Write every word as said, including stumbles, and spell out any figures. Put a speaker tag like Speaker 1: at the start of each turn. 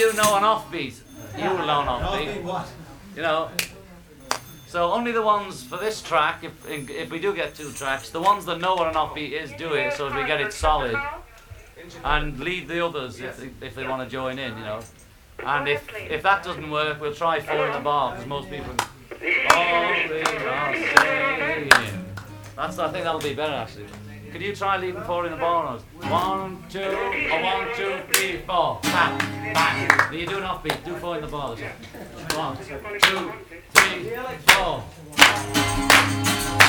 Speaker 1: do know an offbeat. You will know an offbeat.
Speaker 2: What?
Speaker 1: You know. So only the ones for this track, if if we do get two tracks, the ones that know what an offbeat is, do it so that we get it solid, and lead the others if they, if they want to join in, you know. And if if that doesn't work, we'll try four in the bar because most people. All we are saying. That's I think that'll be better actually. Could you try leading four in the bar? One, two, or one, two, three, four. Bang, bang. You do an offbeat. Do four in the bar. One, two, three, four.